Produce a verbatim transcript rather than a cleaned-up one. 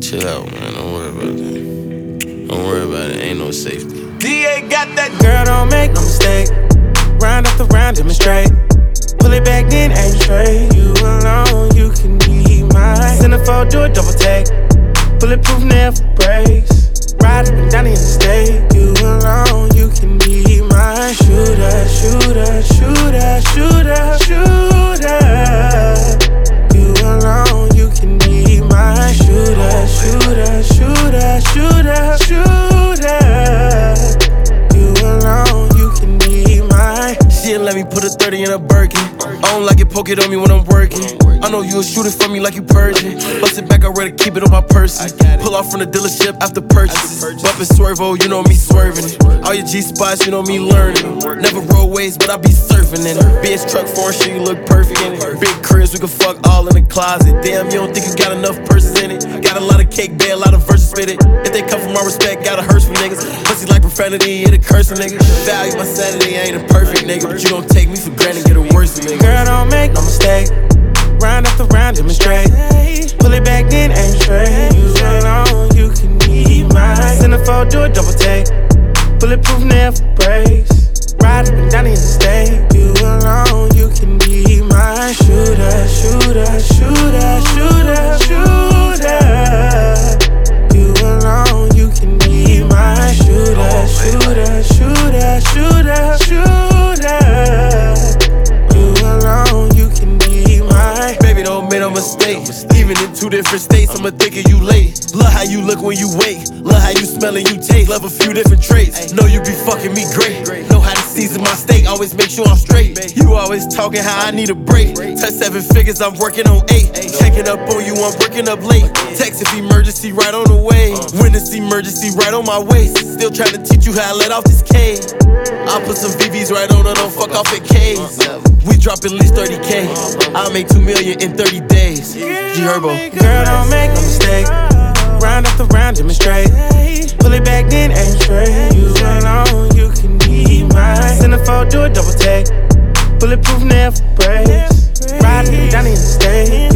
chill out, man. Don't worry about that. Don't worry about it. Ain't no safety. D A got that. Girl, don't make no mistake. Round after round, demonstrate. Pull it back, then aim straight. You alone, you can be mine. Centerfold, do a double take. Bulletproof, never breaks. Ride up and down the interstate. You alone, you can be mine. Shooter, shooter, shooter, shooter, shooter. You alone, you can be mine. Shooter, shooter, shooter, shooter, shooter. You alone, you can be mine. She let me put a thirty in a Birkin. I don't like it, poke it on me when I'm working. I know you a shooter for me like you purging. Bust it back, I'm ready to keep it on my person. Pull off from the dealership after purchase. Bumpin' Swervo, you know me swerving it. All your G spots, you know me learning. Never roadways, but I be surfing in it. Benz truck foreign shit, you look perfect in it. Big cribs, we can fuck all in the closet. Damn, you don't think you got enough purses in it. Got a lot of cake, bay, a lot of verses with it. If they come from my respect, got a hearse for niggas. Pussy like profanity, it a curse for niggas. Value my sanity, I ain't a perfect nigga, but you don't take me for granted, get a worse for nigga. Girl, don't make no mistake. Round after round, demonstrate. Pull it back, then aim straight. You alone, you can be mine. Centerfold, do a double take. Bulletproof, never breaks. Ride up and down the interstate. You alone, you can be mine. Shooter, shooter, shooter, shooter, shooter. You alone, you can be mine. Shooter, shooter, shooter, shooter, shooter. You alone, you can be mine. Baby, don't make no mistake. Even in two different states, I'ma think of you late. Love how you look when you wake. Love how you smell and you taste. Love a few different traits. Know you be fucking me great. Know how to season my steak. Always make sure I'm straight. You always talking how I need a break. Touch seven figures, I'm working on eight. Checking up on you, I'm working up late. Text if emergency, right on the way. Witness emergency, right on my waist. Still trying to teach you how I let off this K. I'll put some V Vs right on her, don't fuck off at K's. We drop at least thirty K. I'll make two million in thirty days. G Herbo. Girl, don't make no mistake. Round after round, demonstrate. Pull it back, then aim straight. You alone, you can be mine. Centerfold, do a double take. Bulletproof, never breaks. Ride up and down the interstate.